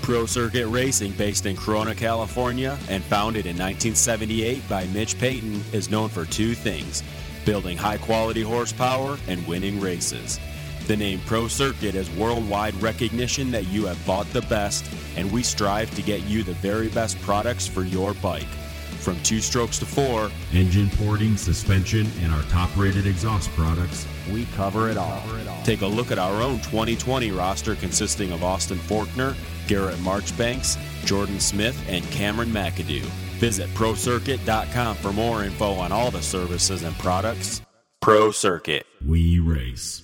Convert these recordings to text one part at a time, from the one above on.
Pro Circuit Racing, based in Corona, California, and founded in 1978 by Mitch Payton, is known for two things: building high-quality horsepower and winning races. The name Pro Circuit is worldwide recognition that you have bought the best, and we strive to get you the very best products for your bike. From 2 strokes to 4, engine porting, suspension, and our top-rated exhaust products, we cover it all. Take a look at our own 2020 roster consisting of Austin Faulkner, Garrett Marchbanks, Jordan Smith, and Cameron McAdoo. Visit ProCircuit.com for more info on all the services and products. Pro Circuit. We race.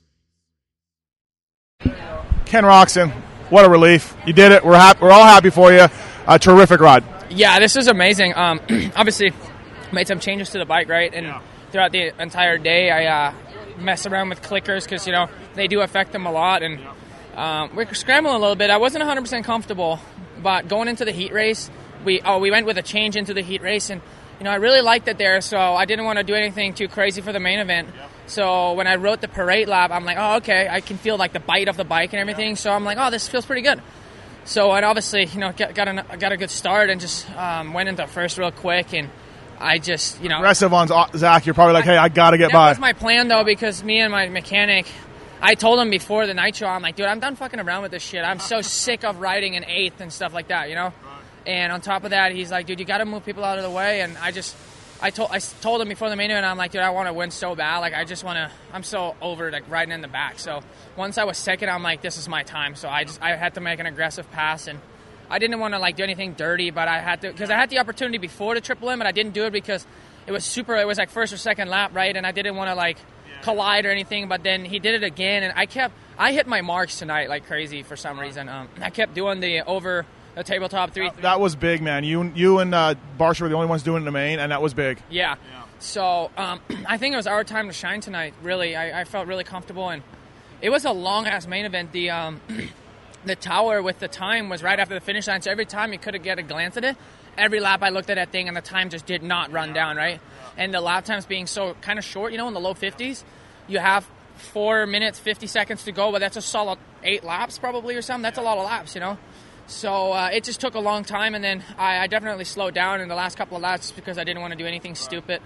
Ken Roczen, what a relief. You did it. We're all happy for you. A terrific ride. Yeah, this is amazing. Obviously, made some changes to the bike, right? And throughout the entire day, I messed around with clickers because, they do affect them a lot. And we're scrambling a little bit. I wasn't 100% comfortable, but going into the heat race, we went with a change into the heat race. And, I really liked it there, so I didn't want to do anything too crazy for the main event. So when I wrote the parade lap, I'm like, oh, okay, I can feel, the bite of the bike and everything. So I'm like, oh, this feels pretty good. So I obviously, got a good start and just went into first real quick, and I just, aggressive on Zach. You're probably like, hey, I got to get by. That was my plan, though, because me and my mechanic, I told him before the night show, I'm like, dude, I'm done fucking around with this shit. I'm so sick of riding in 8th and stuff like that, And on top of that, he's like, dude, you got to move people out of the way. And I told him before the main event, I'm like, dude, I want to win so bad. I'm so over riding in the back. So once I was second, I'm like, this is my time. So I had to make an aggressive pass, and I didn't want to do anything dirty, but I had to, because I had the opportunity before to triple him, and I didn't do it because it was first or second lap, right? And I didn't want to collide or anything, but then he did it again, and I hit my marks tonight like crazy for some reason. I kept doing the tabletop 3. That was big, man. You and Barsha were the only ones doing it in the main, and that was big. Yeah. So I think it was our time to shine tonight, really. I felt really comfortable, and it was a long-ass main event. The tower with the time was right after the finish line, so every time you could get a glance at it, every lap I looked at that thing, and the time just did not run down, right? And the lap times being so kind of short, in the low 50s, you have 4 minutes, 50 seconds to go, but that's a solid 8 laps probably or something. That's a lot of laps, So it just took a long time, and then I definitely slowed down in the last couple of laps because I didn't want to do anything stupid.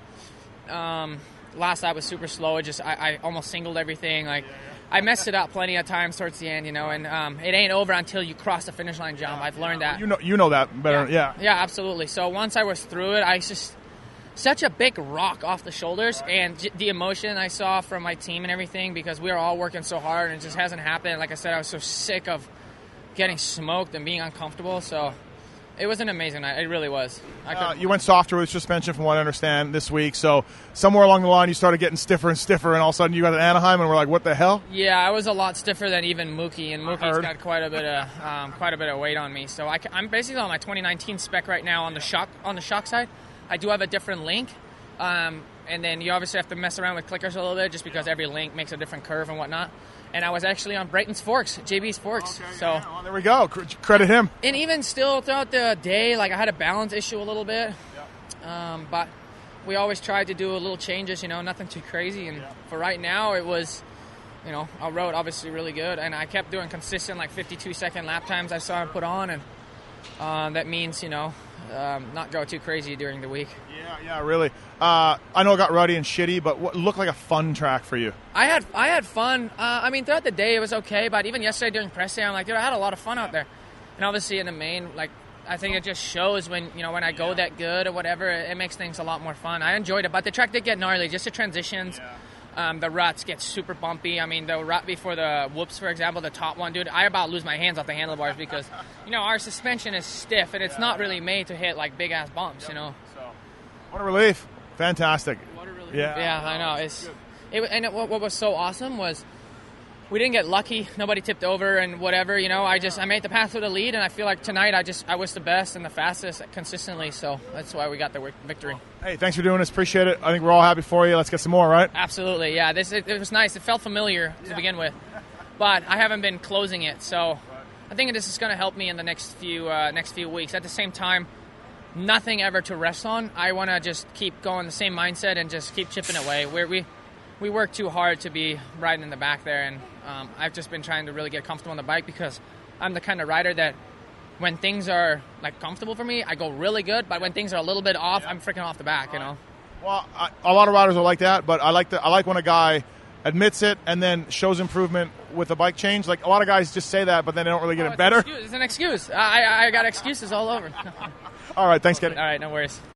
Last lap was super slow. I almost singled everything. I messed it up plenty of times towards the end, and it ain't over until you cross the finish line jump. I've learned that. You know that better, yeah. Yeah, absolutely. So once I was through it, I just such a big rock off the shoulders, and the emotion I saw from my team and everything, because we were all working so hard, and it just hasn't happened. Like I said, I was so sick of getting smoked and being uncomfortable, so it was an amazing night. It really was. You went softer with suspension from what I understand this week, so somewhere along the line you started getting stiffer and stiffer, and all of a sudden you got an Anaheim and we're like, what the hell? Yeah, I was a lot stiffer than even Mookie, and Mookie's got quite a bit of weight on me. So I'm basically on my 2019 spec right now on the shock side. I do have a different link, and then you obviously have to mess around with clickers a little bit just because every link makes a different curve and whatnot. And I was actually on Brayton's forks, JB's forks. Okay, so yeah. Well, there we go. Credit him. And even still throughout the day, I had a balance issue a little bit. Yeah. But we always tried to do a little changes, nothing too crazy. And for right now, it was, our road obviously really good. And I kept doing consistent 52-second lap times I saw him put on. And that means, not go too crazy during the week. Yeah, really. I know it got ruddy and shitty, but what looked like a fun track for you? I had fun. Throughout the day it was okay, but even yesterday during press day, I'm like, dude, I had a lot of fun out there. And obviously in the main, I think it just shows when when I go that good or whatever, it makes things a lot more fun. I enjoyed it, but the track did get gnarly. Just the transitions. The ruts get super bumpy. The rut before the whoops, for example, the top one, dude, I about lose my hands off the handlebars because, our suspension is stiff and it's not really made to hit big-ass bumps, So, what a relief. Fantastic. What a relief. Yeah, I know. What was so awesome was we didn't get lucky. Nobody tipped over and whatever, I made the path to the lead, and I feel like tonight I was the best and the fastest consistently, so that's why we got the victory. Hey, thanks for doing this. Appreciate it. I think we're all happy for you. Let's get some more, right? Absolutely, yeah. It was nice. It felt familiar to begin with, but I haven't been closing it, so I think this is going to help me in the next few weeks. At the same time, nothing ever to rest on. I want to just keep going the same mindset and just keep chipping away. We work too hard to be riding in the back there, and I've just been trying to really get comfortable on the bike because I'm the kind of rider that when things are like comfortable for me, I go really good. But when things are a little bit off, I'm freaking off the back. You know. Well, a lot of riders are like that, but I like when a guy admits it and then shows improvement with the bike change. Like a lot of guys just say that, but then they don't really get it better. It's an excuse. I got excuses all over. All right, thanks, Kenny. All right, no worries.